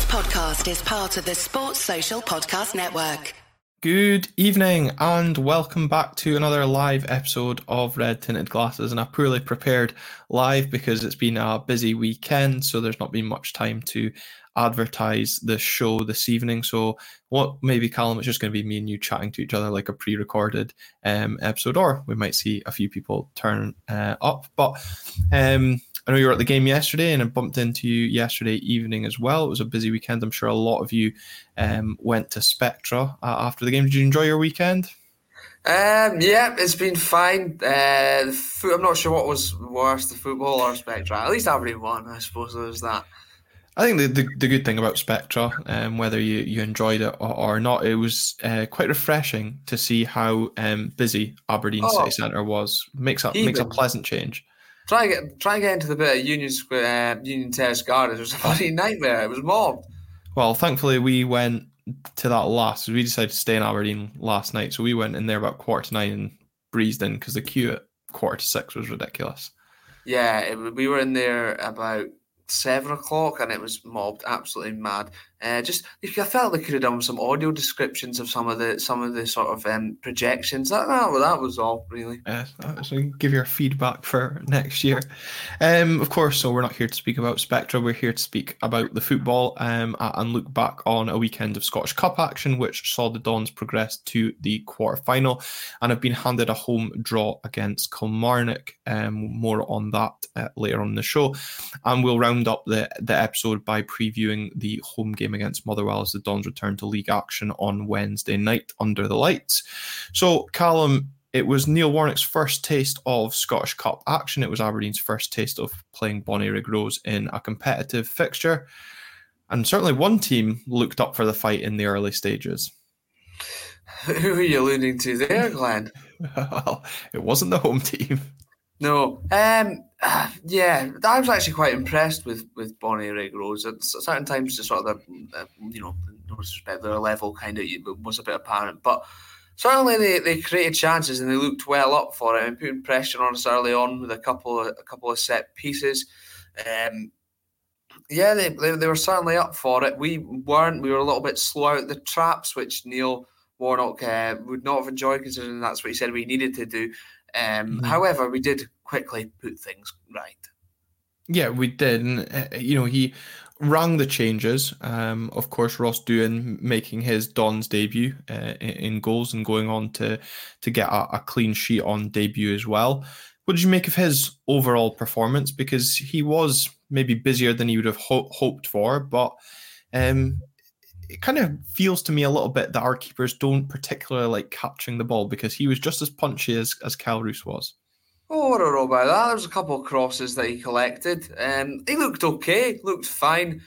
podcast is part of the Sports Social Podcast Network. Good evening and welcome back to another live episode of Red Tinted Glasses, and a poorly prepared live because it's been a busy weekend, so there's not been much time to advertise the show this evening. So what maybe, Callum, it's just going to be me and you chatting to each other like a pre-recorded episode, or we might see a few people turn up. But I know you were at the game yesterday and I bumped into you yesterday evening as well. It was a busy weekend. I'm sure a lot of you went to Spectra after the game. Did you enjoy your weekend? Yeah, it's been fine. I'm not sure what was worse, the football or Spectra. At least Aberdeen won, I suppose there was that. I think the good thing about Spectra, whether you enjoyed it or not, it was quite refreshing to see how busy Aberdeen City Centre was. Makes a pleasant change. Try and get into the bit of Union Square, Union Terrace Gardens. It was a bloody nightmare. It was mobbed. Well, thankfully we went to that last. We decided to stay in Aberdeen last night, so we went in there about 9:15 and breezed in because the queue at 5:45 was ridiculous. Yeah, we were in there about 7 o'clock and it was mobbed, absolutely mad. I felt they could have done some audio descriptions of some of the sort of projections. That was all really. So give your feedback for next year. Of course, so we're not here to speak about Spectra. We're here to speak about the football and look back on a weekend of Scottish Cup action, which saw the Dons progress to the quarter-final and have been handed a home draw against Kilmarnock. More on that later on in the show, and we'll round up the episode by previewing the home game against Motherwell as the Dons return to league action on Wednesday night under the lights. So, Callum, it was Neil Warnock's first taste of Scottish Cup action. It was Aberdeen's first taste of playing Bonnyrigg Rose in a competitive fixture, and certainly one team looked up for the fight in the early stages. Who are you alluding to there, Glenn? Well, it wasn't the home team. No. Yeah, I was actually quite impressed with Bonnyrigg Rose. At certain times, just sort of no disrespect, their level kind of was a bit apparent. But certainly they created chances and they looked well up for it and putting pressure on us early on with a couple of set pieces. Yeah, they were certainly up for it. We weren't. We were a little bit slow out the traps, which Neil Warnock would not have enjoyed, considering that's what he said we needed to do. However, we did quickly put things right. Yeah, we did. And, he rang the changes. Of course, Ross Doohan making his Dons debut in goals and going on to get a clean sheet on debut as well. What did you make of his overall performance? Because he was maybe busier than he would have hoped for, but it kind of feels to me a little bit that our keepers don't particularly like catching the ball, because he was just as punchy as Kyle Roos was. Oh, I don't know about that. There was a couple of crosses that he collected. He looked okay, looked fine.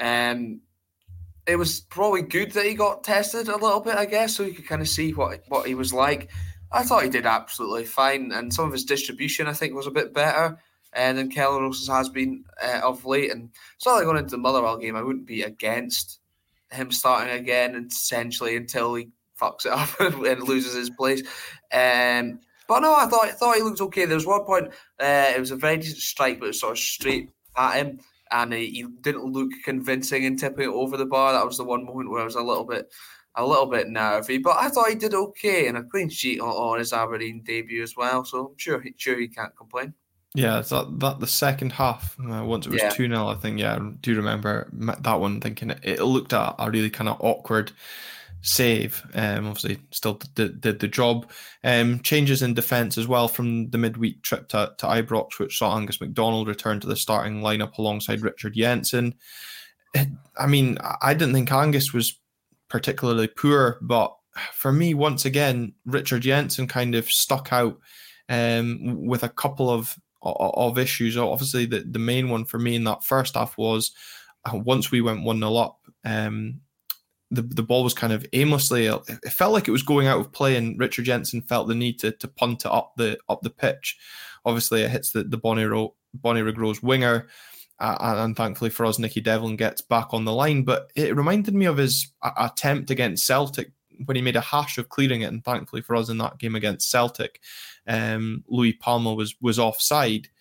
It was probably good that he got tested a little bit, I guess, so you could kind of see what he was like. I thought he did absolutely fine, and some of his distribution, I think, was a bit better than Kyle Roos's has been of late. And certainly going into the Motherwell game, I wouldn't be against him starting again, essentially, until he fucks it up and loses his place. But no, I thought he looked okay. There was one point, it was a very decent strike, but it was sort of straight at him, and he didn't look convincing in tipping it over the bar. That was the one moment where I was a little bit nervy, but I thought he did okay, and a clean sheet on his Aberdeen debut as well. So I'm sure he can't complain. Yeah, that the second half, once it was 2-0, I think, I do remember that one, thinking it looked at a really kind of awkward save. Obviously, still did the job. Changes in defence as well from the midweek trip to Ibrox, which saw Angus MacDonald return to the starting lineup alongside Richard Jensen. I mean, I didn't think Angus was particularly poor, but for me, once again, Richard Jensen kind of stuck out with a couple of issues. Obviously, the main one for me in that first half was once we went 1-0 up, the ball was kind of aimlessly. It felt like it was going out of play, and Richard Jensen felt the need to punt it up the pitch. Obviously, it hits the Bonnyrigg Rose winger, and thankfully for us, Nicky Devlin gets back on the line. But it reminded me of his attempt against Celtic when he made a hash of clearing it, and thankfully for us in that game against Celtic, Louis Palma was offside.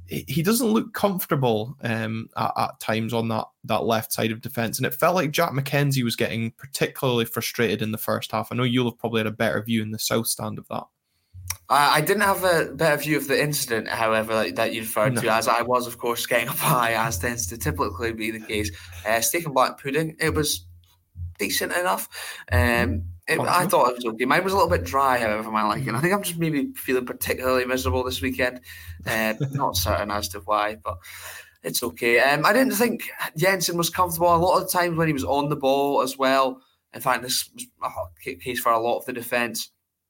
he doesn't look comfortable at times on that left side of defence. And it felt like Jack McKenzie was getting particularly frustrated in the first half. I know you'll have probably had a better view in the south stand of that. I didn't have a better view of the incident, however, that you referred to, as I was, of course, getting up high, as tends to typically be the case. Steak and black pudding, it was decent enough. I thought it was okay. Mine was a little bit dry, however, my liking. I think I'm just maybe feeling particularly miserable this weekend. Not certain as to why, but it's okay. I didn't think Jensen was comfortable a lot of the times when he was on the ball as well. In fact, this was a case for a lot of the defence,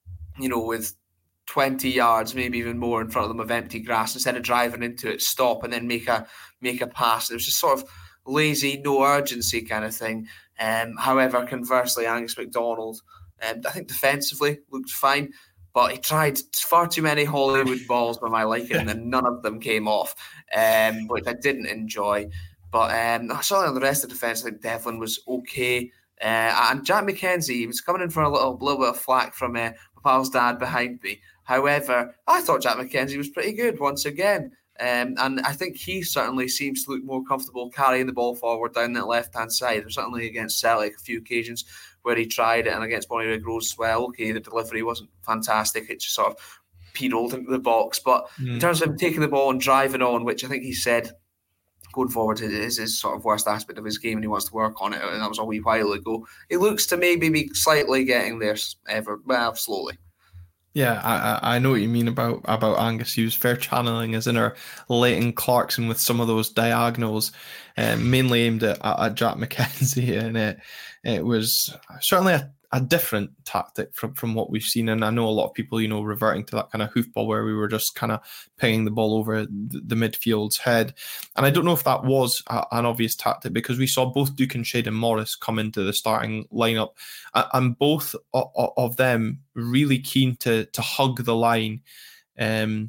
with 20 yards, maybe even more in front of them of empty grass, instead of driving into it, stop and then make a pass. It was just sort of lazy, no urgency kind of thing. However, conversely, Angus MacDonald, I think defensively looked fine, but he tried far too many Hollywood balls for my liking, and none of them came off, which I didn't enjoy. But certainly on the rest of the defence, I think Devlin was okay. And Jack McKenzie, he was coming in for a little bit of flack from my pal's dad behind me. However, I thought Jack McKenzie was pretty good once again. And I think he certainly seems to look more comfortable carrying the ball forward down that left-hand side. There's certainly against Celtic a few occasions where he tried it, and against Bonnyrigg Rose as well. Okay, the delivery wasn't fantastic. It just sort of pedaled into the box. But in terms of him taking the ball and driving on, which I think he said going forward is his sort of worst aspect of his game, and he wants to work on it, and that was a wee while ago. He looks to maybe be slightly getting there slowly. Yeah, I know what you mean about Angus. He was fair channeling his inner Leighton Clarkson with some of those diagonals, mainly aimed at Jack McKenzie, and it was certainly a different tactic from what we've seen. And I know a lot of people, reverting to that kind of hoofball where we were just kind of pinging the ball over the midfield's head. And I don't know if that was an obvious tactic, because we saw both Duke and Shayden Morris come into the starting lineup, and both of them really keen to hug the line and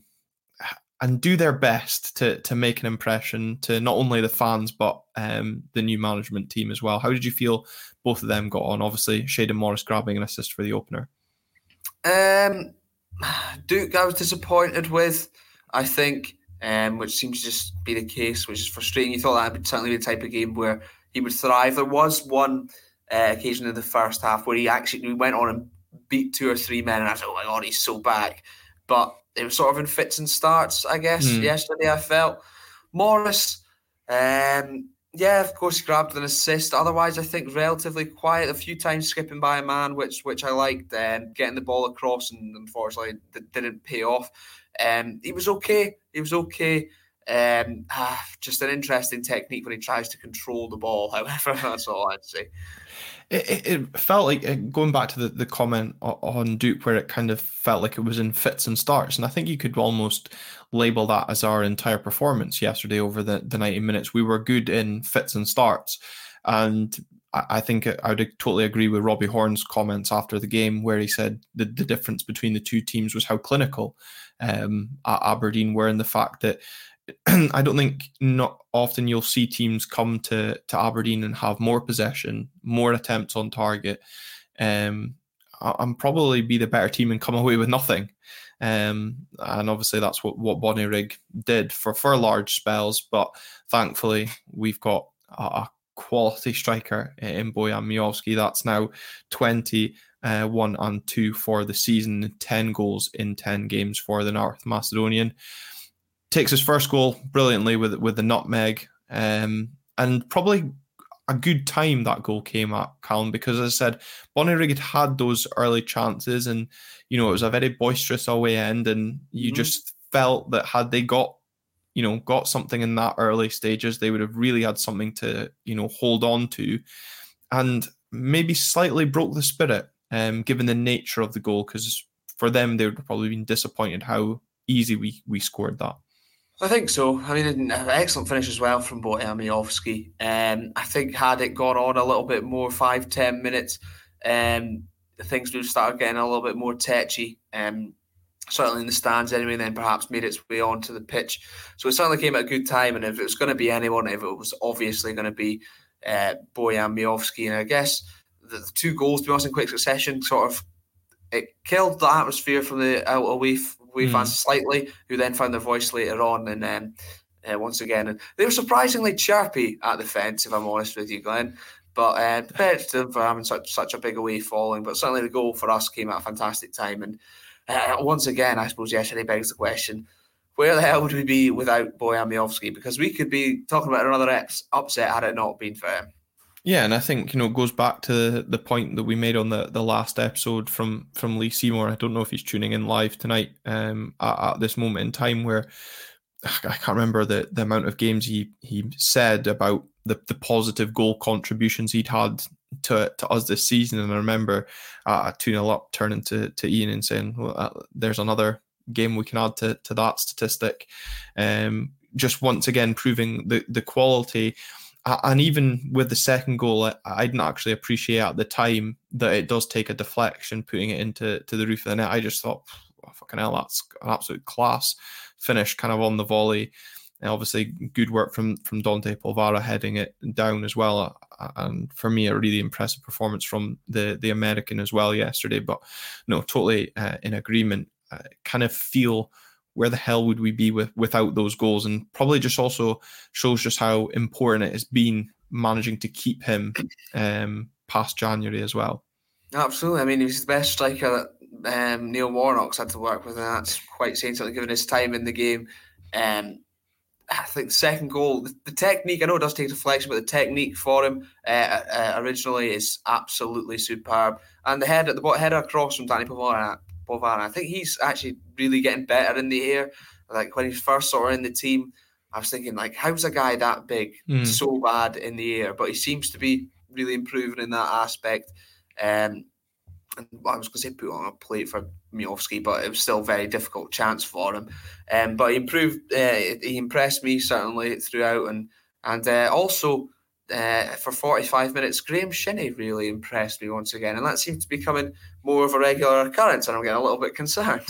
do their best to make an impression to not only the fans but the new management team as well. How did you feel both of them got on? Obviously, Shayden Morris grabbing an assist for the opener. Duke, I was disappointed with, I think, which seems to just be the case, which is frustrating. You thought that would certainly be the type of game where he would thrive. There was one occasion in the first half where he actually went on and beat 2 or 3 men, and I thought, oh my God, he's so back. But it was sort of in fits and starts, I guess, yesterday, I felt. Morris, of course, he grabbed an assist. Otherwise, I think relatively quiet. A few times skipping by a man, which I liked. Getting the ball across, and unfortunately, didn't pay off. He was okay. Just an interesting technique when he tries to control the ball. However, that's all I'd say. It felt like, going back to the comment on Duke, where it kind of felt like it was in fits and starts, and I think you could almost label that as our entire performance yesterday over the 90 minutes. We were good in fits and starts, and I think I would totally agree with Robbie Horn's comments after the game, where he said the difference between the two teams was how clinical Aberdeen were, in the fact that I don't think not often you'll see teams come to Aberdeen and have more possession, more attempts on target, and probably be the better team and come away with nothing. And obviously that's what Bonnyrigg did for large spells. But thankfully we've got a quality striker in Bojan Miovski. That's now 21-2 for the season, 10 goals in 10 games for the North Macedonian. Takes his first goal brilliantly with the nutmeg, and probably a good time that goal came at, Callum, because as I said, Bonnyrigg had those early chances, and it was a very boisterous away end, and you just felt that had they got something in that early stages, they would have really had something to hold on to, and maybe slightly broke the spirit, given the nature of the goal, because for them they would have probably been disappointed how easy we scored that. I think so. I mean, an excellent finish as well from Bojan Miovski. I think had it gone on a little bit more, 5-10 minutes, things would have started getting a little bit more tetchy. Certainly in the stands anyway, and then perhaps made its way onto the pitch. So it certainly came at a good time, and if it was going to be anyone, if it was obviously going to be Bojan Miovski. And I guess the 2 goals, to be honest, in quick succession, sort of it killed the atmosphere from the away away fans slightly, who then found their voice later on. And once again, and they were surprisingly chirpy at the fence, if I'm honest with you, Glenn. But compared to them for having such a big away following, but certainly the goal for us came at a fantastic time. And once again, I suppose yesterday begs the question, where the hell would we be without Bojan Miovski? Because we could be talking about another upset had it not been for him. Yeah, and I think, it goes back to the point that we made on the last episode from Lee Seymour. I don't know if he's tuning in live tonight at this moment in time, where I can't remember the amount of games he said about the positive goal contributions he'd had to us this season. And I remember 2-0 up turning to Ian and saying, well, there's another game we can add to that statistic. Just once again proving the quality. And even with the second goal, I didn't actually appreciate at the time that it does take a deflection, putting it into the roof of the net. I just thought, oh, fucking hell, that's an absolute class finish kind of on the volley. And obviously, good work from Dante Polvara heading it down as well. And for me, a really impressive performance from the American as well yesterday. But no, totally in agreement. Kind of feel, where the hell would we be without those goals? And probably just also shows just how important it has been managing to keep him past January as well. Absolutely. I mean, he was the best striker that Neil Warnock's had to work with, and that's quite saying something given his time in the game. I think the second goal, the technique, I know it does take deflection, but the technique for him originally is absolutely superb. And the header across from Danny Polvara, I think he's actually really getting better in the air. Like when he first saw in the team, I was thinking, like, how's a guy that big so bad in the air? But he seems to be really improving in that aspect. And I was going to say put on a plate for Miovski, but it was still a very difficult chance for him. But he improved. He impressed me certainly throughout, and also. For 45 minutes, Graham Shinnie really impressed me once again, and that seems to be becoming more of a regular occurrence, and I'm getting a little bit concerned.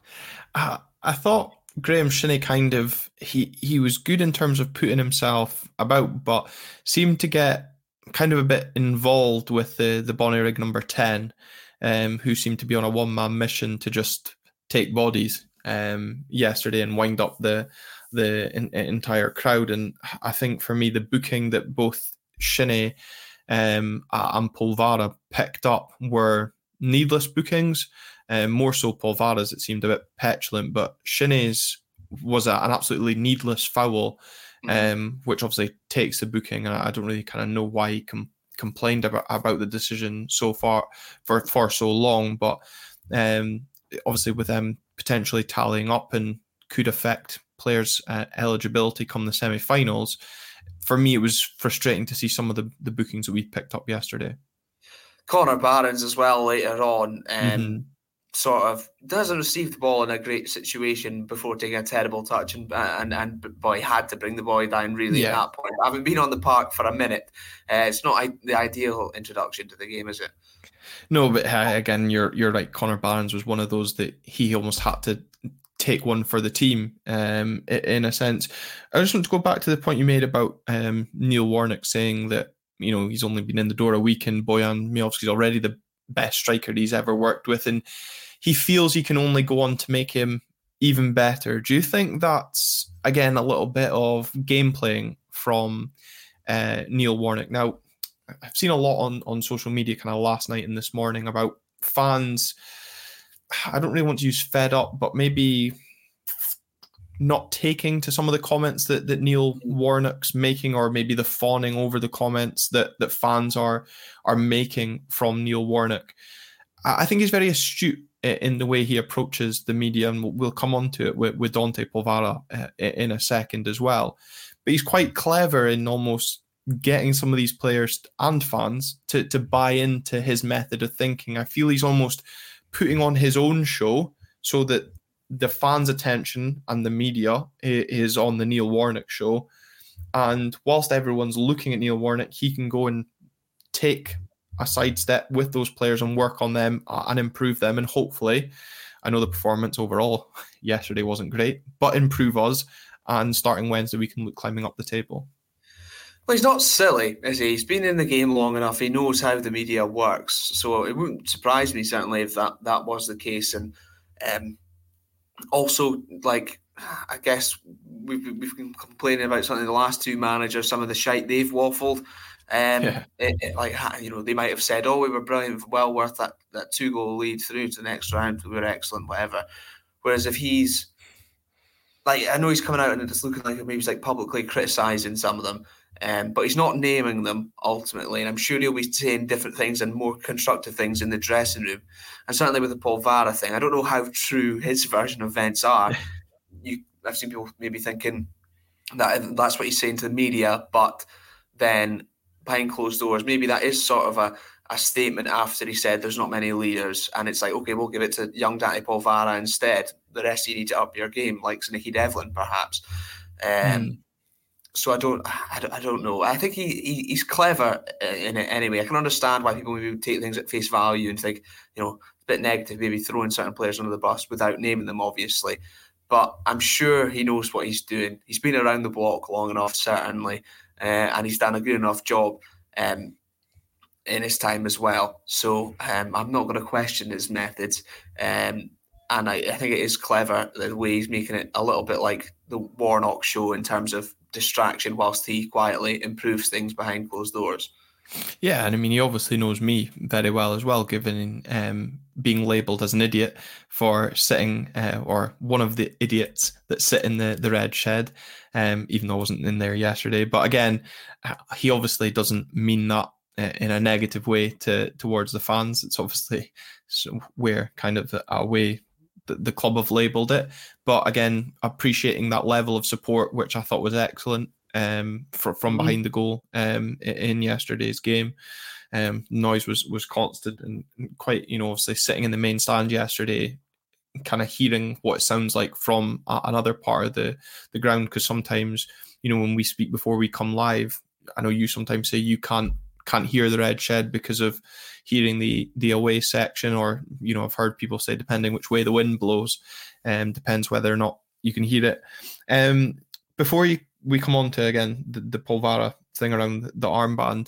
I thought Graham Shinnie kind of he was good in terms of putting himself about, but seemed to get kind of a bit involved with the Bonnyrigg number 10, who seemed to be on a one-man mission to just take bodies yesterday and wind up the entire crowd. And I think for me, the booking that both Shinnie and Polvara picked up were needless bookings. More so Polvara's, it seemed a bit petulant, but Shinnie's was an absolutely needless foul, which obviously takes the booking. And I don't really kind of know why he complained about the decision so far for so long, but obviously with them potentially tallying up and could affect players' eligibility come the semi-finals. For me, it was frustrating to see some of the bookings that we picked up yesterday. Connor Barons as well later on sort of doesn't receive the ball in a great situation before taking a terrible touch, and boy, had to bring the boy down really at that point. Having been on the park for a minute, it's not the ideal introduction to the game, is it? No, but again, you're right. Connor Barons was one of those that he almost had to take one for the team, in a sense. I just want to go back to the point you made about Neil Warnock saying that, he's only been in the door a week and Bojan Miovski's already the best striker he's ever worked with, and he feels he can only go on to make him even better. Do you think that's, again, a little bit of game playing from Neil Warnock? Now, I've seen a lot on social media kind of last night and this morning about fans, I don't really want to use fed up, but maybe not taking to some of the comments that Neil Warnock's making, or maybe the fawning over the comments that fans are making from Neil Warnock. I think he's very astute in the way he approaches the media, and we'll come on to it with Dante Polvara in a second as well. But he's quite clever in almost getting some of these players and fans to buy into his method of thinking. I feel he's almost putting on his own show so that the fans' attention and the media is on the Neil Warnock show. And whilst everyone's looking at Neil Warnock, he can go and take a sidestep with those players and work on them and improve them. And hopefully, I know the performance overall yesterday wasn't great, but improve us. And starting Wednesday, we can look climbing up the table. Well, he's not silly, is he? He's been in the game long enough. He knows how the media works. So it wouldn't surprise me, certainly, if that was the case. And Also, like, I guess we've been complaining about something the last two managers, some of the shite they've waffled. They might have said, "Oh, we were brilliant, well worth that 2-goal lead through to the next round. We were excellent, whatever." Whereas if he's like, I know he's coming out and it's looking like maybe he's like publicly criticising some of them, but he's not naming them ultimately. And I'm sure he'll be saying different things and more constructive things in the dressing room. And certainly with the Polvara thing, I don't know how true his version of events are. I've seen people maybe thinking that that's what he's saying to the media, but then behind closed doors, maybe that is sort of a statement after he said there's not many leaders, and it's like, okay, we'll give it to young Dante Polvara instead. The rest of you need to up your game, like Nicky Devlin, perhaps. So I don't know. I think he's clever in it anyway. I can understand why people maybe take things at face value and think, a bit negative, maybe throwing certain players under the bus without naming them, obviously. But I'm sure he knows what he's doing. He's been around the block long enough, certainly, and he's done a good enough job in his time as well. So I'm not going to question his methods. And I think it is clever the way he's making it a little bit like the Warnock show in terms of distraction whilst he quietly improves things behind closed doors. Yeah, and I mean, he obviously knows me very well as well, given being labelled as an idiot for sitting, or one of the idiots that sit in the red shed, even though I wasn't in there yesterday. But again, he obviously doesn't mean that in a negative way towards the fans. It's obviously where kind of a way the club have labelled it. But again, appreciating that level of support, which I thought was excellent. From behind the goal in yesterday's game. Noise was constant and quite, obviously sitting in the main stand yesterday, kind of hearing what it sounds like from another part of the ground, because sometimes, when we speak before we come live, I know you sometimes say you can't hear the red shed because of hearing the away section, or, I've heard people say depending which way the wind blows, depends whether or not you can hear it. Before we come on to, again, the Polvara thing around the armband.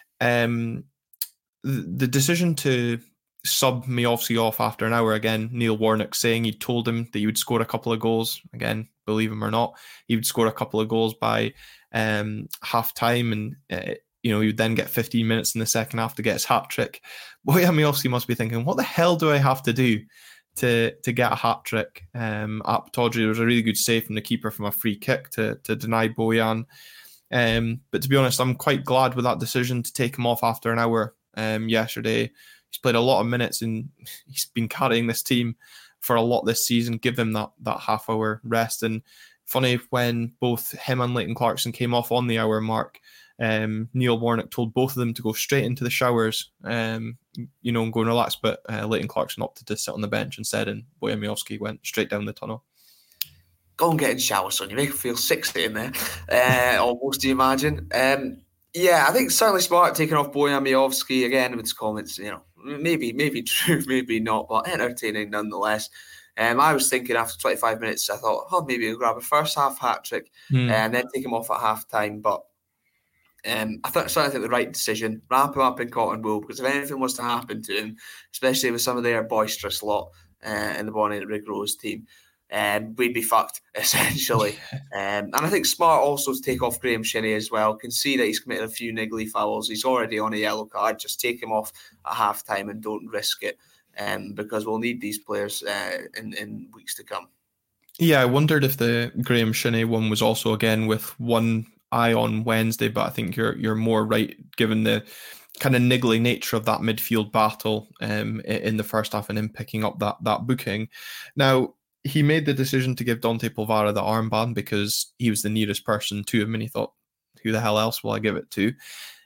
The decision to sub Miovski off after an hour, again, Neil Warnock saying he told him that he would score a couple of goals. Again, believe him or not, he would score a couple of goals by half time, and he would then get 15 minutes in the second half to get his hat-trick. Bojan Miovski must be thinking, what the hell do I have to do to get a hat-trick? Up Tawdry, there was a really good save from the keeper from a free kick to deny Bojan. But to be honest, I'm quite glad with that decision to take him off after an hour yesterday. He's played a lot of minutes and he's been carrying this team for a lot this season. Give him that half-hour rest. And funny, when both him and Leighton Clarkson came off on the hour mark, Neil Warnock told both of them to go straight into the showers, and go and relax. But Leighton Clarkson opted to sit on the bench instead, and Bojan Miovski went straight down the tunnel. Go and get in the shower, son. You make him feel 60 in there, almost, do you imagine? Yeah, I think certainly smart taking off Bojan Miovski again with his comments. Maybe true, maybe not, but entertaining nonetheless. I was thinking after 25 minutes, I thought, maybe I'll grab a first half hat trick and then take him off at half time. But I certainly think the right decision. Wrap him up in cotton wool, because if anything was to happen to him, especially with some of their boisterous lot in the Bonnie Rig Rose team, we'd be fucked, essentially. And I think smart also to take off Graham Shinnie as well. Can see that he's committed a few niggly fouls. He's already on a yellow card. Just take him off at half time and don't risk it, because we'll need these players in weeks to come. Yeah, I wondered if the Graham Shinnie one was also, again, with one eye on Wednesday, but I think you're more right, given the kind of niggly nature of that midfield battle in the first half and him picking up that booking. Now, he made the decision to give Dante Polvara the armband because he was the nearest person to him, and he thought, who the hell else will I give it to?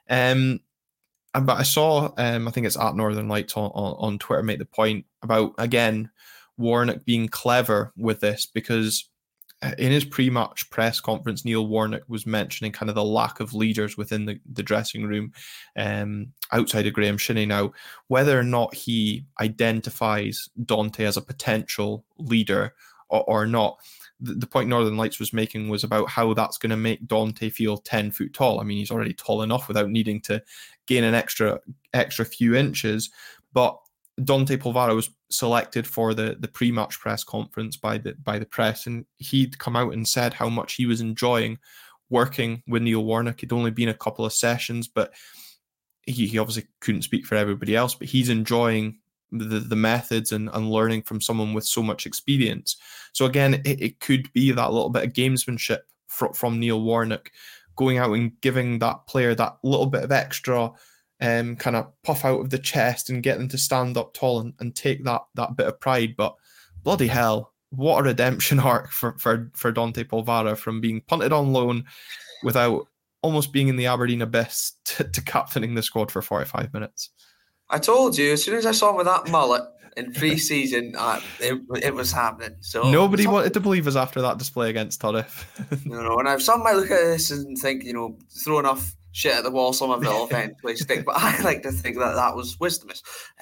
But I saw, I think it's at Northern Lights on Twitter, make the point about, again, Warnock being clever with this, because in his pre-match press conference, Neil Warnock was mentioning kind of the lack of leaders within the dressing room outside of Graham Shinnie. Now, whether or not he identifies Dante as a potential leader or not, the point Northern Lights was making was about how that's going to make Dante feel 10 foot tall. I mean, he's already tall enough without needing to gain an extra few inches, but Dante Polvara was selected for the pre-match press conference by the press, and he'd come out and said how much he was enjoying working with Neil Warnock. It'd only been a couple of sessions, but he obviously couldn't speak for everybody else, but he's enjoying the methods and learning from someone with so much experience. So again, it could be that little bit of gamesmanship from Neil Warnock, going out and giving that player that little bit of extra kind of puff out of the chest and get them to stand up tall and take that bit of pride. But bloody hell, what a redemption arc for Dante Polvara, from being punted on loan without almost being in the Aberdeen abyss to captaining the squad for 45 minutes. I told you, as soon as I saw him with that mullet in pre-season, it was happening. So nobody wanted to believe us after that display against Turriff. No, and some might look at this and think, throw enough shit at the wall, some of it will eventually stick. But I like to think that was wisdomous.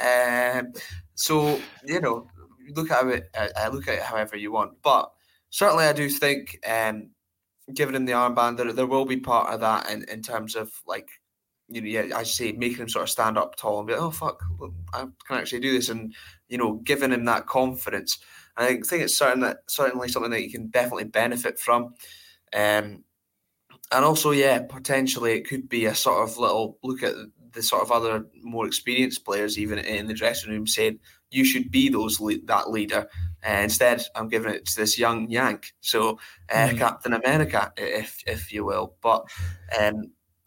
So look at it however you want. But certainly, I do think, giving him the armband, there will be part of that in terms of I say, making him sort of stand up tall and be like, oh fuck, I can actually do this, and giving him that confidence. I think it's certainly something that you can definitely benefit from, and also potentially it could be a sort of little look at the sort of other more experienced players even in the dressing room, saying you should be that leader. Instead, I'm giving it to this young Yank, so Captain America, if you will. But and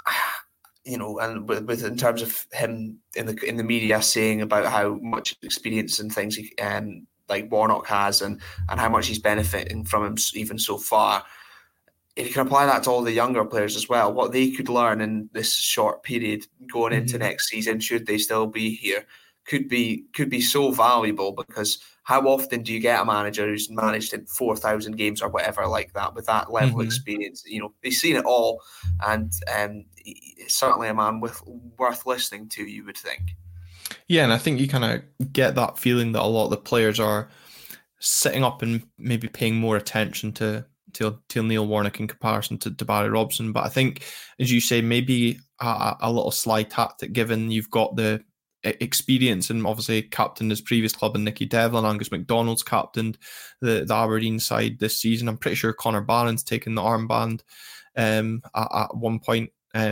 with in terms of him in the media saying about how much experience and things like Warnock has, and how much he's benefiting from him even so far. If you can apply that to all the younger players as well, what they could learn in this short period going into next season, should they still be here, could be so valuable, because how often do you get a manager who's managed in 4,000 games or whatever like that, with that level of experience? They've seen it all, and it's certainly a man worth listening to, you would think. Yeah, and I think you kind of get that feeling that a lot of the players are sitting up and maybe paying more attention to Neil Warnock in comparison to Barry Robson. But I think, as you say, maybe a little sly tactic, given you've got the experience, and obviously captained his previous club, and Nicky Devlin, Angus MacDonald's captained the Aberdeen side this season. I'm pretty sure Connor Barron's taken the armband at one point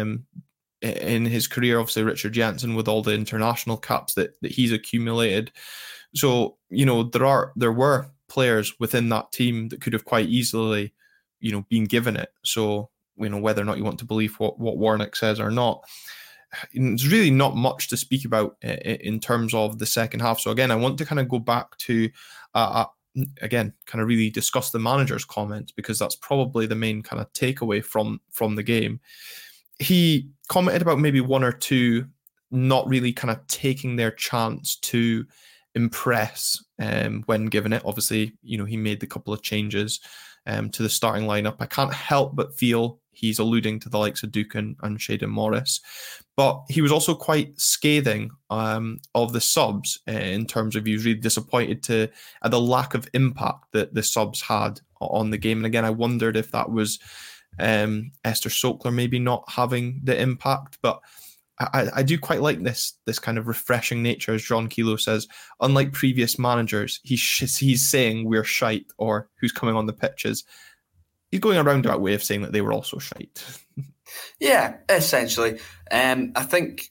in his career. Obviously Richard Jensen with all the international caps that he's accumulated. So there were players within that team that could have quite easily been given it. So whether or not you want to believe what Warnock says or not, there's really not much to speak about in terms of the second half. So again, I want to kind of go back to again, kind of really discuss the manager's comments, because that's probably the main kind of takeaway from the game. He commented about maybe one or two not really kind of taking their chance to impress when given it. Obviously, he made the couple of changes to the starting lineup. I can't help but feel he's alluding to the likes of Duke and Shayden Morris. But he was also quite scathing of the subs in terms of he was really disappointed at the lack of impact that the subs had on the game. And again, I wondered if that was Esther Sokler maybe not having the impact. But I do quite like this kind of refreshing nature, as John Kelo says. Unlike previous managers, he's saying we're shite, or who's coming on the pitches. He's going a roundabout way of saying that they were also shite. Yeah, essentially. I think,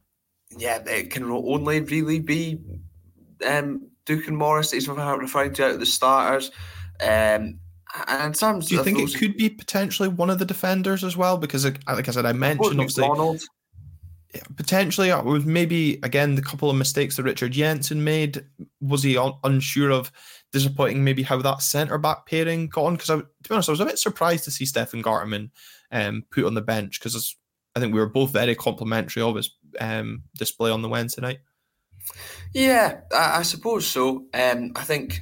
it can only really be Duke and Morris that he's referring to out of the starters. And in terms, do you think it could be potentially one of the defenders as well? Because, like I said, I mentioned obviously potentially it was maybe again the couple of mistakes that Richard Jensen made. Was he unsure of? Disappointing maybe how that centre back pairing got on, because to be honest, I was a bit surprised to see Stefan Garterman put on the bench, because I think we were both very complimentary of his display on the Wednesday night. Yeah, I suppose so. I think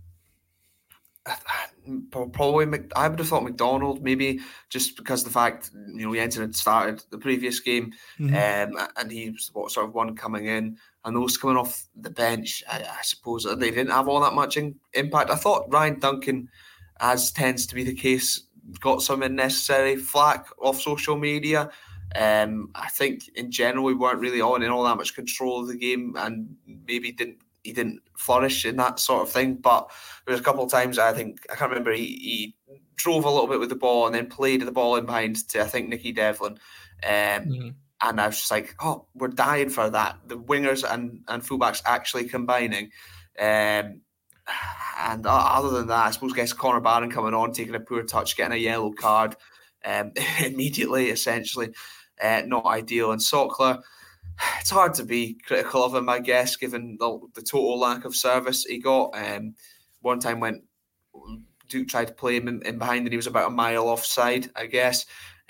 probably I would have thought McDonald, maybe just because the fact Jensen had started the previous game, and he was sort of one coming in, and those coming off the bench, I suppose they didn't have all that much impact. I thought Ryan Duncan, as tends to be the case, got some unnecessary flack off social media. I think in general we weren't really in all that much control of the game, and maybe didn't he didn't flourish in that sort of thing. But there was a couple of times I can't remember, he drove a little bit with the ball and then played the ball in behind to, I think, Nicky Devlin. And I was just like, oh, we're dying for that. The wingers and fullbacks actually combining. And other than that, I suppose, Connor Barron coming on, taking a poor touch, getting a yellow card immediately, essentially. Not ideal. And Sockler, it's hard to be critical of him, I guess, given the total lack of service he got. One time Duke tried to play him in behind and he was about a mile offside, I guess.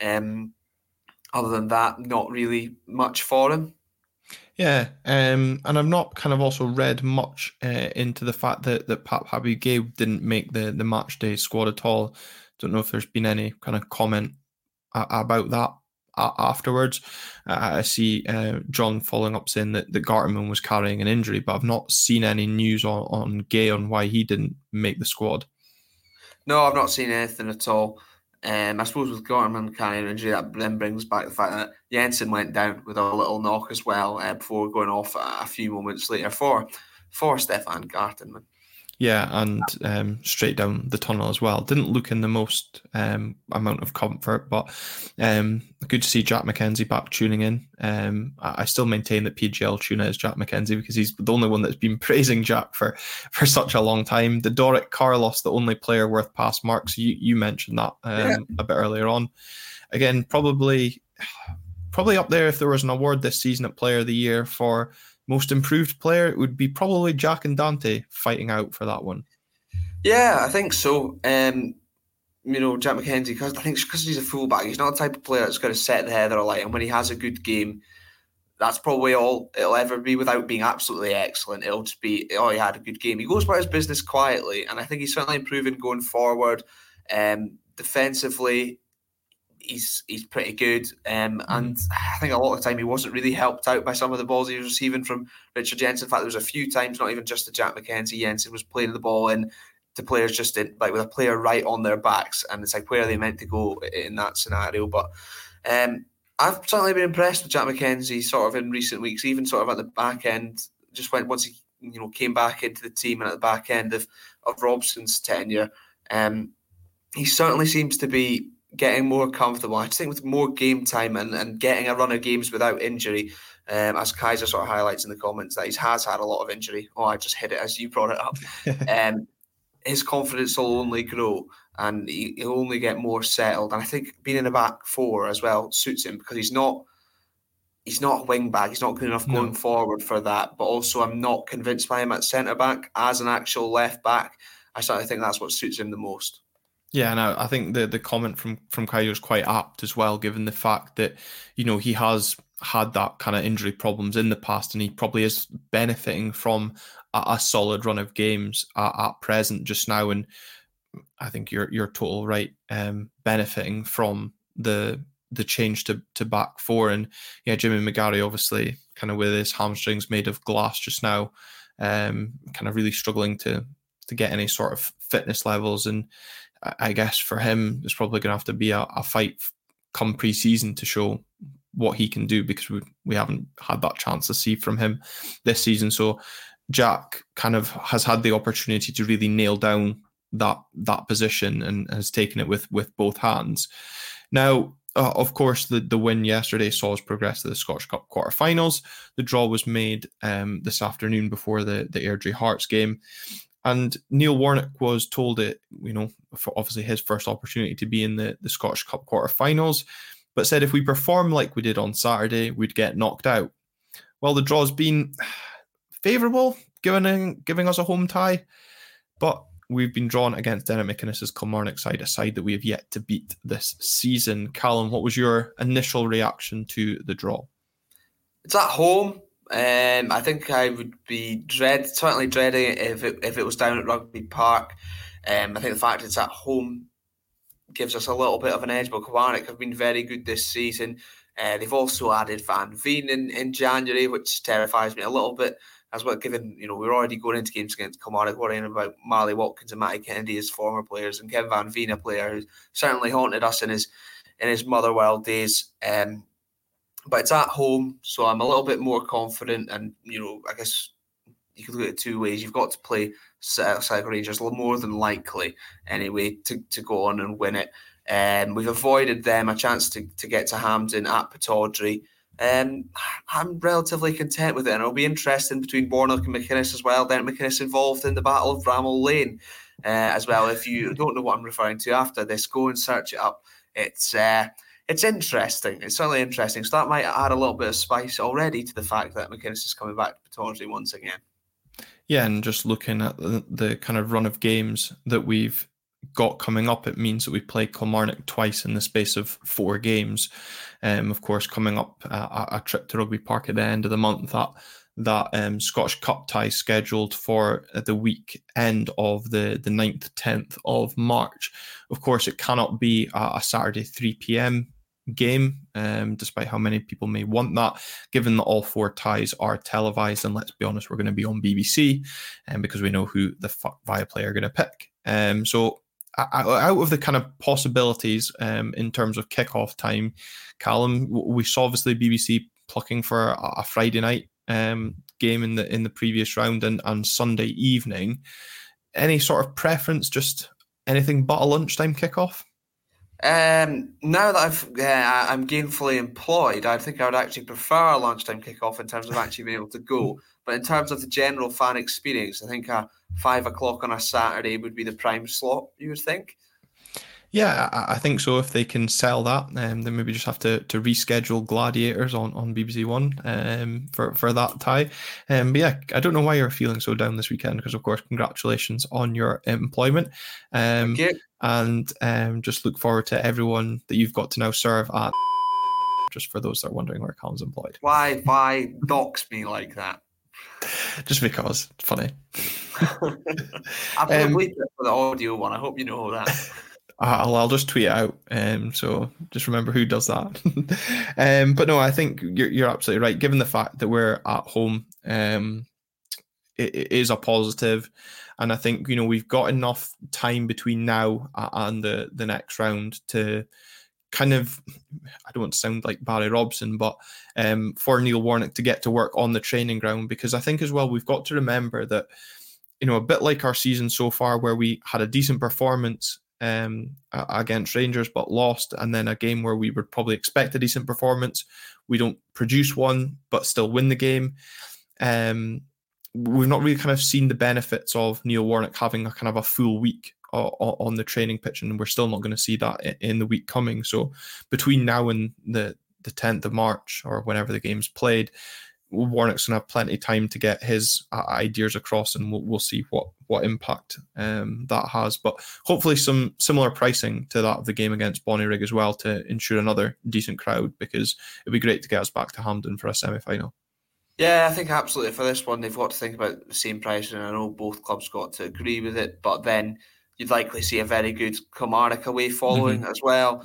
Other than that, not really much for him. Yeah, and I've not kind of also read much into the fact that Pat Habib didn't make the match day squad at all. Don't know if there's been any kind of comment about that afterwards. I see John following up saying that Garterman was carrying an injury, but I've not seen any news on Gay on why he didn't make the squad. No, I've not seen anything at all. I suppose with Garterman carrying an injury, that then brings back the fact that Jensen went down with a little knock as well before going off a few moments later for Stefan Garterman. Yeah, and straight down the tunnel as well. Didn't look in the most amount of comfort, but good to see Jack McKenzie back tuning in. I still maintain that PGL tuna is Jack McKenzie because he's the only one that's been praising Jack for such a long time. The Doric Carlos, the only player worth pass marks. You mentioned that a bit earlier on. Again, probably up there if there was an award this season at Player of the Year for most improved player, it would be probably Jack and Dante fighting out for that one. Yeah, I think so. Jack McKenzie, because he's a fullback, he's not the type of player that's going to set the header alight. And when he has a good game, that's probably all it'll ever be without being absolutely excellent. It'll just be, he had a good game. He goes about his business quietly, and I think he's certainly improving going forward. Defensively, he's pretty good. And I think a lot of the time he wasn't really helped out by some of the balls he was receiving from Richard Jensen. In fact, there was a few times, not even just to Jack McKenzie, Jensen was playing the ball in to players just in, like with a player right on their backs. And it's like, where are they meant to go in that scenario? But I've certainly been impressed with Jack McKenzie sort of in recent weeks, even sort of at the back end, once he came back into the team and at the back end of Robson's tenure. He certainly seems to be getting more comfortable. I just think with more game time and getting a run of games without injury, as Kaiser sort of highlights in the comments, that he has had a lot of injury. Oh, I just hit it as you brought it up. His confidence will only grow and he'll only get more settled. And I think being in the back four as well suits him because he's not a wing back. He's not good enough going forward for that. But also I'm not convinced by him at centre back as an actual left back. I certainly think that's what suits him the most. Yeah, and I think the comment from Kaiser is quite apt as well, given the fact that, he has had that kind of injury problems in the past and he probably is benefiting from a solid run of games at present just now. And I think you're total right, benefiting from the change to back four. And yeah, Jimmy McGarry obviously kind of with his hamstrings made of glass just now, kind of really struggling to get any sort of fitness levels. And I guess for him, there's probably going to have to be a fight come pre-season to show what he can do because we haven't had that chance to see from him this season. So Jack kind of has had the opportunity to really nail down that position and has taken it with both hands. Now, of course, the win yesterday saw us progress to the Scottish Cup quarterfinals. The draw was made this afternoon before the Airdrie Hearts game. And Neil Warnock was told it, for obviously his first opportunity to be in the Scottish Cup quarterfinals, but said if we perform like we did on Saturday, we'd get knocked out. Well, the draw's been favourable, giving us a home tie, but we've been drawn against Derek McInnes's Kilmarnock side, a side that we have yet to beat this season. Callum, what was your initial reaction to the draw? It's at home. I think I would be certainly dreading it if it was down at Rugby Park. I think the fact it's at home gives us a little bit of an edge, but Kilmarnock have been very good this season. They've also added Van Veen in January, which terrifies me a little bit as well, given we're already going into games against Kilmarnock worrying about Marley Watkins and Matty Kennedy as former players, and Kevin Van Veen, a player who certainly haunted us in his Motherwell days. But it's at home, so I'm a little bit more confident, and I guess you could look at it two ways. You've got to play Celtic Rangers more than likely anyway to go on and win it. We've avoided them a chance to get to Hampden at Pittodrie. I'm relatively content with it, and it'll be interesting between Warnock and McInnes as well. Then McInnes involved in the Battle of Bramall Lane as well. If you don't know what I'm referring to after this, go and search it up. It's interesting. It's certainly interesting. So that might add a little bit of spice already to the fact that McInnes is coming back to Pittodrie once again. Yeah, and just looking at the kind of run of games that we've got coming up, it means that we play Kilmarnock twice in the space of 4 games. Of course, coming up a trip to Rugby Park at the end of the month, that Scottish Cup tie scheduled for the week end of the 9th, 10th of March. Of course, it cannot be a Saturday 3 p.m. game, despite how many people may want that, given that all 4 ties are televised, and let's be honest, we're going to be on BBC, because we know who the fuck Viaplay are going to pick. So out of the kind of possibilities in terms of kickoff time, Callum, we saw obviously BBC plucking for a Friday night game in the previous round and Sunday evening. Any sort of preference? Just anything but a lunchtime kickoff? Now that I'm gainfully employed, I think I would actually prefer a lunchtime kickoff in terms of actually being able to go. But in terms of the general fan experience, I think a 5 o'clock on a Saturday would be the prime slot, you would think. Yeah, I think so. If they can sell that, then maybe just have to reschedule Gladiators on BBC One for that tie. But yeah, I don't know why you're feeling so down this weekend, because of course, congratulations on your employment. Thank you. And just look forward to everyone that you've got to now serve at. Just for those that are wondering where Callum's employed. Why dox me like that? Just because it's funny. I probably bleep it for the audio one. I hope you know that. I'll just tweet it out. So just remember who does that. But no, I think you're absolutely right. Given the fact that we're at home, it is a positive. And I think, we've got enough time between now and the next round to kind of, I don't want to sound like Barry Robson, but for Neil Warnock to get to work on the training ground, because I think as well, we've got to remember that, a bit like our season so far, where we had a decent performance against Rangers but lost, and then a game where we would probably expect a decent performance, we don't produce one but still win the game. We've not really kind of seen the benefits of Neil Warnock having a kind of a full week on the training pitch, and we're still not going to see that in the week coming. So between now and the 10th of March, or whenever the game's played, Warnock's going to have plenty of time to get his ideas across, and we'll see what impact that has. But hopefully some similar pricing to that of the game against Bonnyrigg as well, to ensure another decent crowd, because it'd be great to get us back to Hampden for a semi-final. Yeah, I think absolutely for this one, they've got to think about the same price, and I know both clubs got to agree with it, but then you'd likely see a very good Kilmarnock away following as well,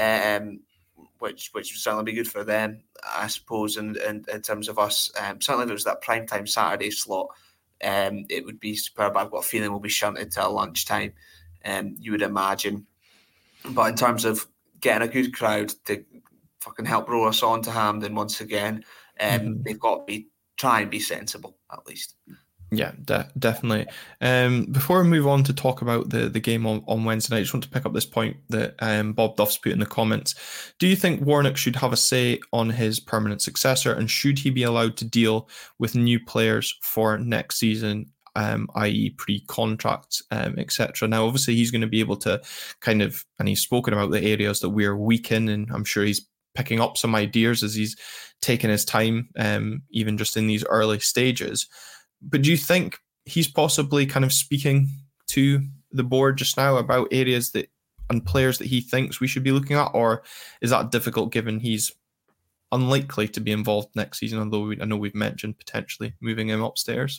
which would certainly be good for them, I suppose, in terms of us. Certainly if it was that primetime Saturday slot, it would be superb. I've got a feeling we'll be shunted to a lunchtime, you would imagine. But in terms of getting a good crowd to fucking help roll us on to Hampden once again, they've got to try and be sensible, at least. Yeah, definitely. Before we move on to talk about the game on Wednesday night, I just want to pick up this point that Bob Duff's put in the comments. Do you think Warnock should have a say on his permanent successor, and should he be allowed to deal with new players for next season, i.e. pre-contracts, etc.? Now, obviously, he's going to be able to kind of, and he's spoken about the areas that we're weak in, and I'm sure he's picking up some ideas as he's taken his time, even just in these early stages. But do you think he's possibly kind of speaking to the board just now about areas that and players that he thinks we should be looking at, or is that difficult given he's unlikely to be involved next season, although I know we've mentioned potentially moving him upstairs?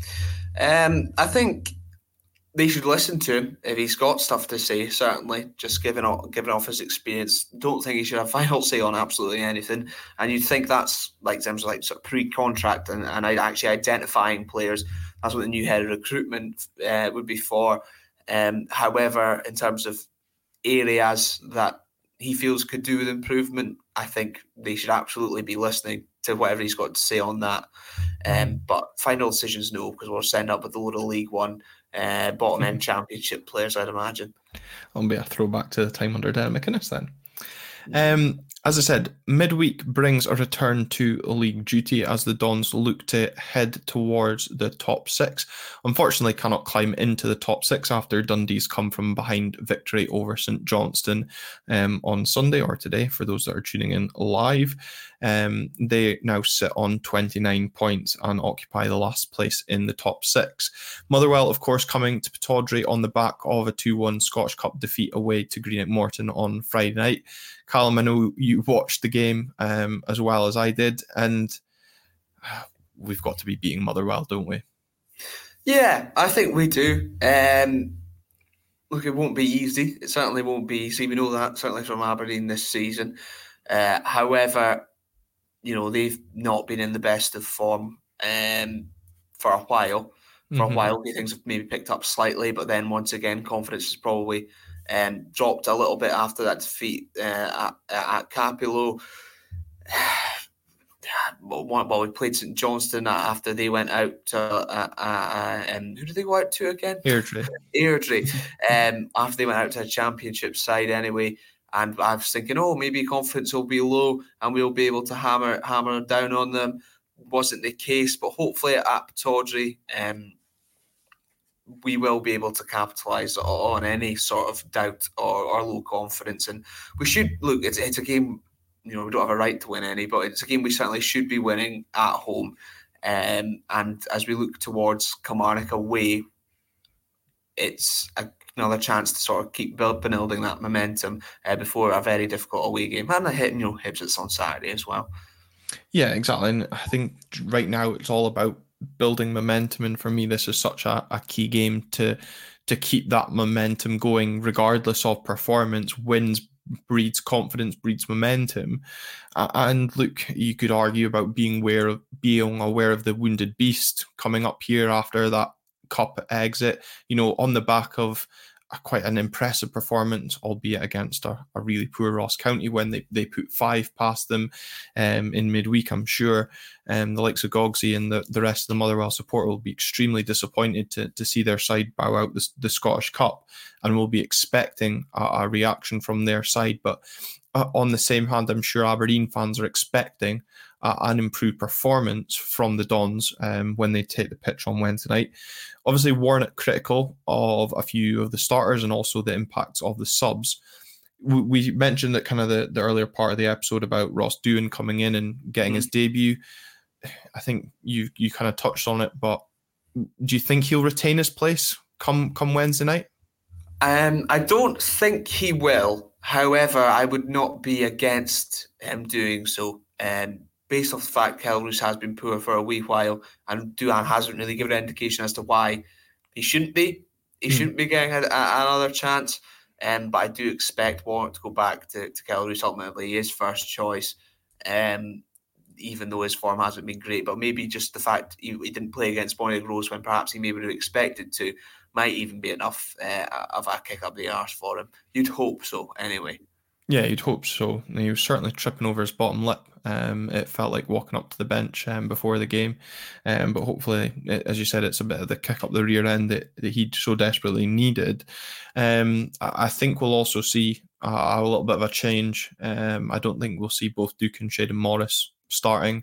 I think they should listen to him if he's got stuff to say, certainly, just giving off his experience. Don't think he should have final say on absolutely anything. And you'd think that's like in terms of like sort of pre-contract and actually identifying players. That's what the new head of recruitment would be for. However, in terms of areas that he feels could do with improvement, I think they should absolutely be listening to whatever he's got to say on that. But final decisions, no, because we're setting up with a load of League One bottom end championship players, I'd imagine. I'll be a throwback to the time under Derek McInnes then. As I said, midweek brings a return to league duty as the Dons look to head towards the top 6. Unfortunately, cannot climb into the top 6 after Dundee's come from behind victory over St Johnstone on Sunday, or today for those that are tuning in live. They now sit on 29 points and occupy the last place in the top 6. Motherwell, of course, coming to Pittodrie on the back of a 2-1 Scottish Cup defeat away to Greenock Morton on Friday night. Callum, I know you watched the game as well as I did, and we've got to be beating Motherwell, don't we? Yeah, I think we do. Look, it won't be easy. It certainly won't be easy. We know that, certainly from Aberdeen this season. However, they've not been in the best of form for a while. For a while, things have maybe picked up slightly, but then once again, confidence has probably dropped a little bit after that defeat at Capello. Well, we played St Johnstone after they went out to who did they go out to again? Airdrie. After they went out to a championship side anyway, and I was thinking, maybe confidence will be low and we'll be able to hammer down on them. Wasn't the case, but hopefully at Pittodrie, we will be able to capitalise on any sort of doubt or low confidence. And we should, look, it's a game, we don't have a right to win any, but it's a game we certainly should be winning at home. And as we look towards Kilmarnock away, it's another chance to sort of keep building that momentum before a very difficult away game. And Hibs on Saturday as well. Yeah, exactly. And I think right now it's all about building momentum, and for me this is such a key game to keep that momentum going regardless of performance. Wins breeds confidence, breeds momentum, and look, you could argue about being aware of the wounded beast coming up here after that cup exit, on the back of quite an impressive performance, albeit against a really poor Ross County when they put 5 past them in midweek. I'm sure the likes of Gogsy and the rest of the Motherwell support will be extremely disappointed to see their side bow out the Scottish Cup, and will be expecting a reaction from their side. But on the same hand, I'm sure Aberdeen fans are expecting an improved performance from the Dons when they take the pitch on Wednesday night. Obviously, Warnock critical of a few of the starters and also the impacts of the subs. We mentioned that kind of the earlier part of the episode about Ross Doohan coming in and getting his debut. I think you kind of touched on it, but do you think he'll retain his place come Wednesday night? I don't think he will. However, I would not be against him doing so. Based off the fact Kelle Roos has been poor for a wee while, and Doohan hasn't really given an indication as to why he shouldn't be. He shouldn't be getting another chance. But I do expect Warnock to go back to Kelle Roos. Ultimately, his first choice, even though his form hasn't been great. But maybe just the fact he didn't play against Bonnyrigg Rose when perhaps he maybe would have expected to might even be enough of a kick up the arse for him. You'd hope so, anyway. Yeah, you'd hope so. He was certainly tripping over his bottom lip. It felt like walking up to the bench before the game. But hopefully, as you said, it's a bit of the kick up the rear end that he so desperately needed. I think we'll also see a little bit of a change. I don't think we'll see both Duke and Shaden Morris starting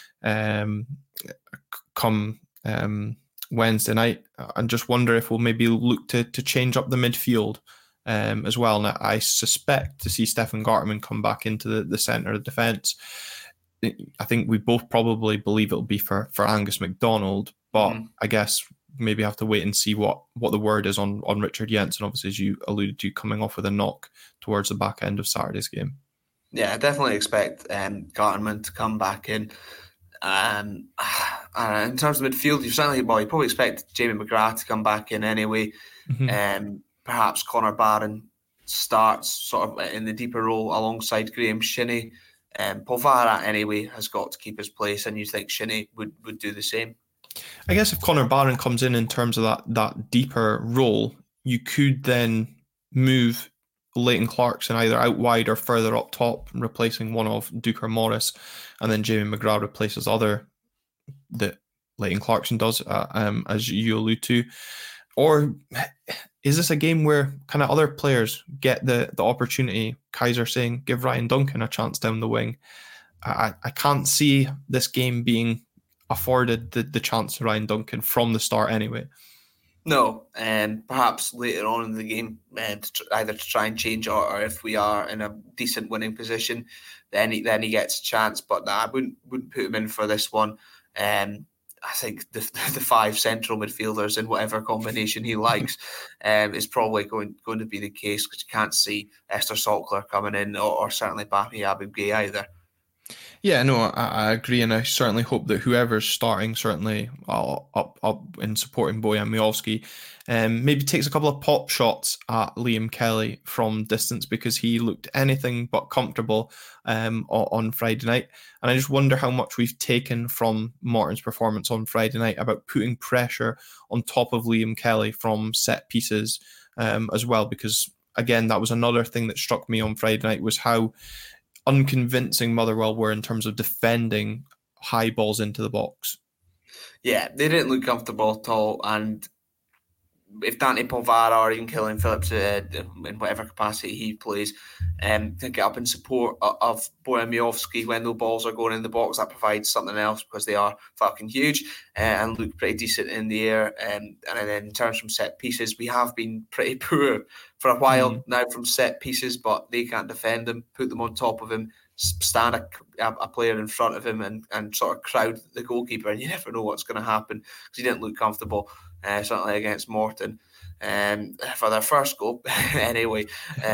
come Wednesday night. And just wonder if we'll maybe look to change up the midfield as well. And I suspect to see Stefan Gartman come back into the centre of defence. I think we both probably believe it'll be for Angus MacDonald, but I guess maybe have to wait and see what the word is on Richard Jensen, obviously, as you alluded to, coming off with a knock towards the back end of Saturday's game. Yeah, I definitely expect Gartman to come back in. In terms of midfield, you probably expect Jamie McGrath to come back in anyway. Perhaps Connor Barron starts sort of in the deeper role alongside Graham Shinnie. Paul Vara, anyway, has got to keep his place, and you think Shinnie would do the same. I guess if Connor Barron comes in terms of that deeper role, you could then move Leighton Clarkson either out wide or further up top, replacing one of Duke or Morris, and then Jamie McGrath replaces other that Leighton Clarkson does, as you allude to? Or is this a game where kind of other players get the opportunity? Kaiser saying, give Ryan Duncan a chance down the wing. I can't see this game being afforded the chance to Ryan Duncan from the start anyway. No, and perhaps later on in the game, either to try and change or if we are in a decent winning position, then he gets a chance. But I wouldn't put him in for this one. I think the 5 central midfielders in whatever combination he likes is probably going to be the case, because you can't see Esther Salkler coming in or certainly Bappi Abubuye either. Yeah, no, I agree, and I certainly hope that whoever's starting, certainly up in supporting Bojan Miovski, maybe takes a couple of pop shots at Liam Kelly from distance, because he looked anything but comfortable on Friday night. And I just wonder how much we've taken from Morton's performance on Friday night about putting pressure on top of Liam Kelly from set pieces as well, because again, that was another thing that struck me on Friday night, was how unconvincing Motherwell were in terms of defending high balls into the box. Yeah, they didn't look comfortable at all, and if Dante Polvara or even Killian Phillips, in whatever capacity he plays, can get up in support of Bojan Miovski when those balls are going in the box, that provides something else, because they are fucking huge and look pretty decent in the air. And then in terms from set pieces, we have been pretty poor for a while now from set pieces, but they can't defend them. Put them on top of him, stand a player in front of him and sort of crowd the goalkeeper, and you never know what's going to happen, because he didn't look comfortable, certainly against Morton for their first goal anyway.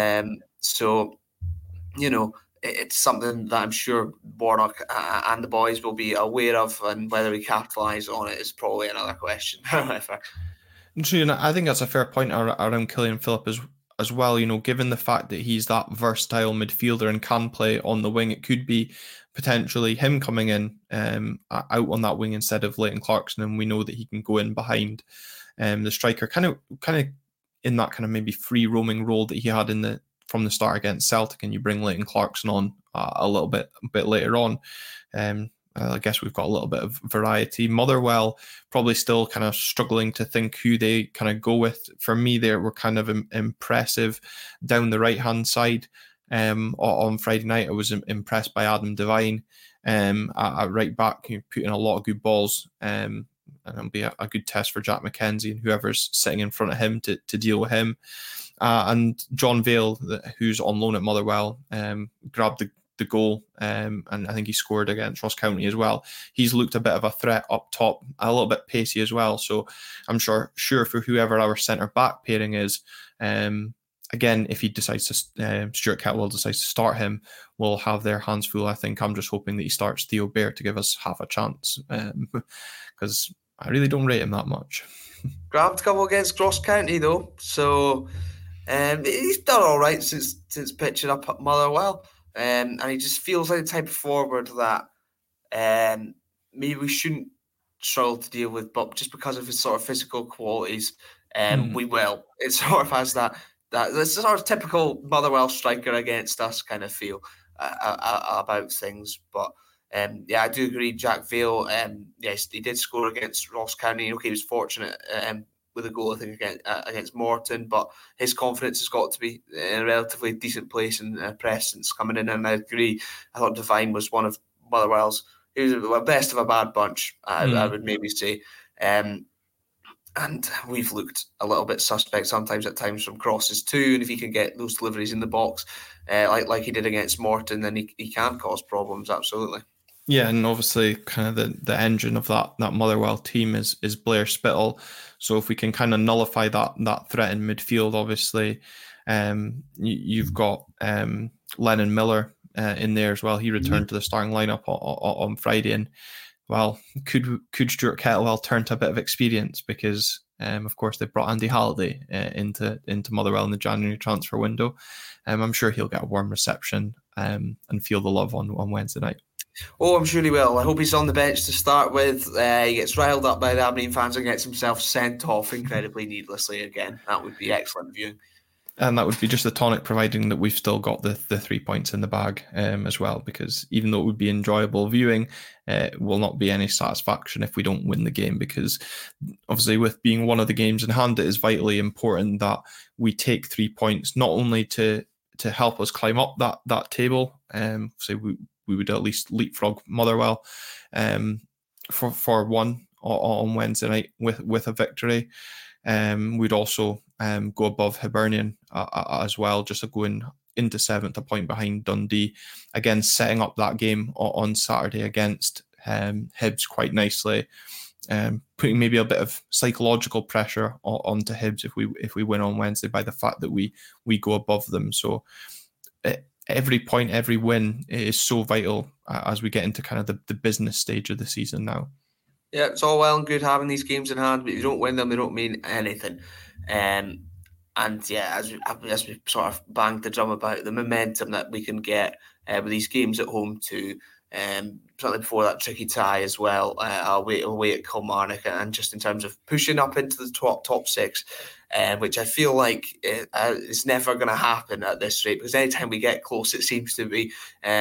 So, you know, it's something that I'm sure Warnock and the boys will be aware of, and whether we capitalise on it is probably another question. However, I think that's a fair point around Killian Phillips as well. You know, given the fact that he's that versatile midfielder and can play on the wing, it could be potentially him coming in out on that wing instead of Leighton Clarkson, and we know that he can go in behind the striker, kind of in that kind of maybe free roaming role that he had from the start against Celtic, and you bring Leighton Clarkson on a little bit later on. I guess we've got a little bit of variety. Motherwell probably still kind of struggling to think who they kind of go with. For me, they were kind of impressive down the right-hand side. On Friday night, I was impressed by Adam Devine at right back, putting a lot of good balls, and it'll be a good test for Jack McKenzie and whoever's sitting in front of him to deal with him. And John Vale, who's on loan at Motherwell, grabbed the goal, and I think he scored against Ross County as well. He's looked a bit of a threat up top, a little bit pacey as well. So I'm sure for whoever our centre back pairing is, again, if he decides to, Stuart Kettlewell decides to start him, we'll have their hands full. I think I'm just hoping that he starts Theo Bair to give us half a chance, because I really don't rate him that much. Grabbed a couple against Ross County though, so he's done all right since pitching up at Motherwell. And he just feels like the type of forward that maybe we shouldn't struggle to deal with, but just because of his sort of physical qualities, we will. It sort of has that this sort of typical Motherwell striker against us kind of feel about things. But I do agree, Jack Vale. Yes, he did score against Ross County. Okay, he was fortunate with a goal, I think, against Morton, but his confidence has got to be in a relatively decent place and presence coming in. And I agree, I thought Devine was one of Motherwell's, he was the best of a bad bunch, I would maybe say. And we've looked a little bit suspect sometimes at times from crosses too, and if he can get those deliveries in the box, like he did against Morton, then he can cause problems, absolutely. Yeah, and obviously kind of the engine of that Motherwell team is Blair Spittle. So if we can kind of nullify that threat in midfield, obviously, you've got Lennon Miller in there as well. He returned to the starting lineup on Friday, and well, could Stuart Kettlewell turn to a bit of experience, because of course they brought Andy Halliday into Motherwell in the January transfer window. I'm sure he'll get a warm reception and feel the love on Wednesday night. Oh, I'm sure he will. I hope he's on the bench to start with. He gets riled up by the Aberdeen fans and gets himself sent off incredibly needlessly again. That would be excellent viewing. And that would be just the tonic, providing that we've still got the 3 points in the bag as well, because even though it would be enjoyable viewing, it will not be any satisfaction if we don't win the game, because obviously with being one of the games in hand, it is vitally important that we take 3 points, not only to help us climb up that table, so we would at least leapfrog Motherwell for one on Wednesday night with a victory. We'd also go above Hibernian as well, just going into 7th, a point behind Dundee. Again, setting up that game on Saturday against Hibs quite nicely, putting maybe a bit of psychological pressure onto Hibs if we win on Wednesday by the fact that we go above them. So every point, every win is so vital as we get into kind of the business stage of the season now. Yeah, it's all well and good having these games in hand, but if you don't win them, they don't mean anything. And yeah, as we sort of banged the drum about the momentum that we can get with these games at home too, certainly before that tricky tie as well, away at Kilmarnock, and just in terms of pushing up into the top 6, which I feel like is never going to happen at this rate, because anytime we get close, it seems to be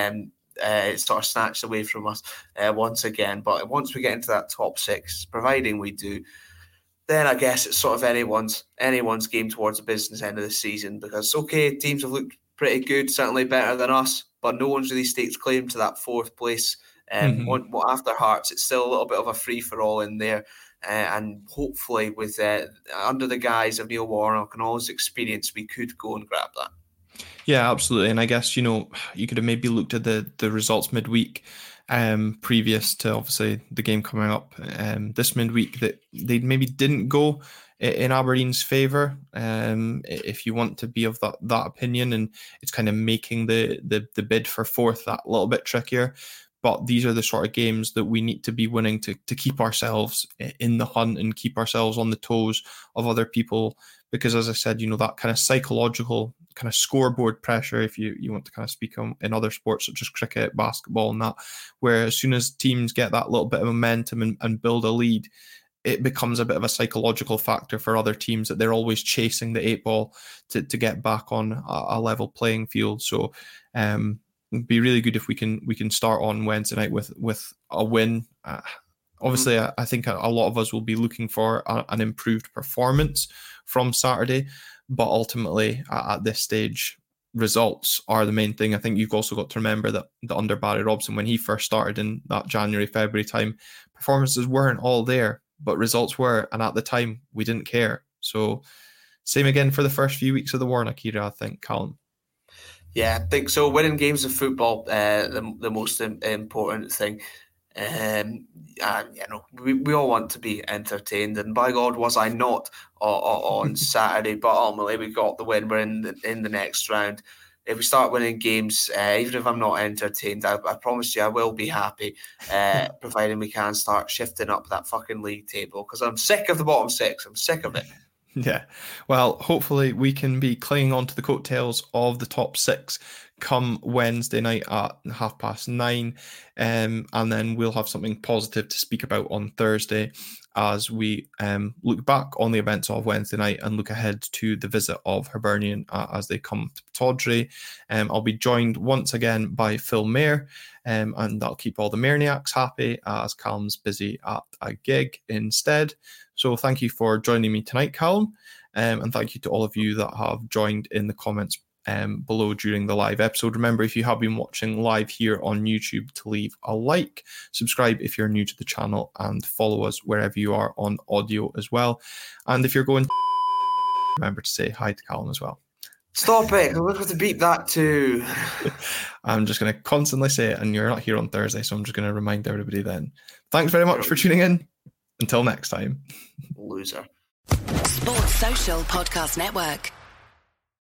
it's sort of snatched away from us once again. But once we get into that top 6, providing we do, then I guess it's sort of anyone's game towards the business end of the season, because okay, teams have looked pretty good, certainly better than us, but no one's really staked claim to that 4th place. After Hearts, it's still a little bit of a free-for-all in there, and hopefully with under the guise of Neil Warnock and all his experience, we could go and grab that. Yeah, absolutely. And I guess, you could have maybe looked at the results midweek previous to obviously the game coming up this midweek, that they maybe didn't go in Aberdeen's favour, if you want to be of that opinion, and it's kind of making the bid for 4th that little bit trickier. But these are the sort of games that we need to be winning to keep ourselves in the hunt and keep ourselves on the toes of other people. Because as I said, that kind of psychological kind of scoreboard pressure, if you want to kind of speak on in other sports such as cricket, basketball and that, where as soon as teams get that little bit of momentum and build a lead, it becomes a bit of a psychological factor for other teams that they're always chasing the 8 ball to get back on a level playing field. So it'd be really good if we can start on Wednesday night with a win. Obviously, I think a lot of us will be looking for an improved performance from Saturday, but ultimately at this stage, results are the main thing. I think you've also got to remember that under Barry Robson, when he first started in that January, February time, performances weren't all there, but results were, and at the time we didn't care. So same again for the first few weeks of the Warnock era, I think, Callum. Yeah, I think so. Winning games of football, the most important thing. We all want to be entertained, and by God was I not on Saturday. But ultimately, we got the win. We're in the next round. If we start winning games, even if I'm not entertained, I promise you I will be happy, providing we can start shifting up that fucking league table, because I'm sick of the bottom 6. I'm sick of it. Yeah, well, hopefully we can be clinging on to the coattails of the top 6 come Wednesday night at 9:30, and then we'll have something positive to speak about on Thursday as we look back on the events of Wednesday night and look ahead to the visit of Hibernian as they come to Pittodrie. I'll be joined once again by Phil Mayer, and that'll keep all the Mariniacs happy as Callum's busy at a gig instead. So thank you for joining me tonight, Callum, and thank you to all of you that have joined in the comments below during the live episode. Remember, if you have been watching live here on YouTube, to leave a like, subscribe if you're new to the channel, and follow us wherever you are on audio as well. And if you're going to remember to say hi to Callum as well. Stop it! I'm going to beep that too. I'm just going to constantly say it, and you're not here on Thursday, so I'm just going to remind everybody then. Thanks very much for tuning in. Until next time. Loser. Sports Social Podcast Network.